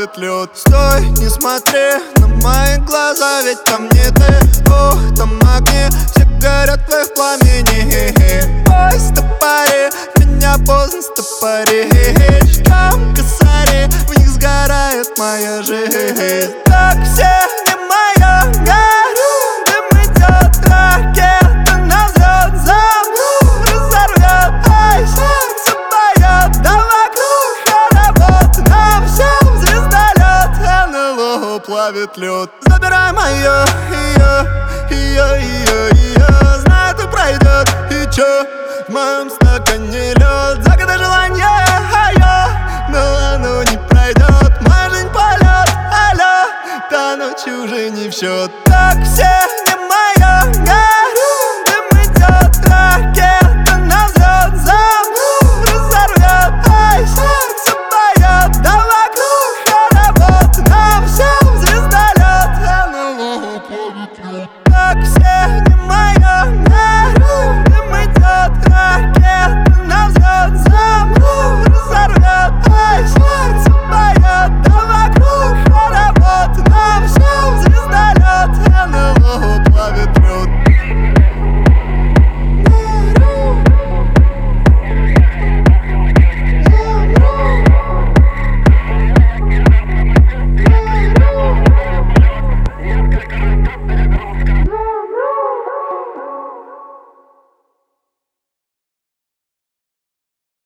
плавит лед. Стой, не смотри на мои глаза, ведь там не ты. Ох, там огни, все горят в их пламени. Ой, стопори, меня поздно стопоришь. Там косари, в них сгорает моя жизнь. Так все не моя, горю, дым идет, ракета на взлет. Замру, разорвет, ай, сердце поет. Да вокруг хоровод, на всем звездолет. НЛО плавит лед.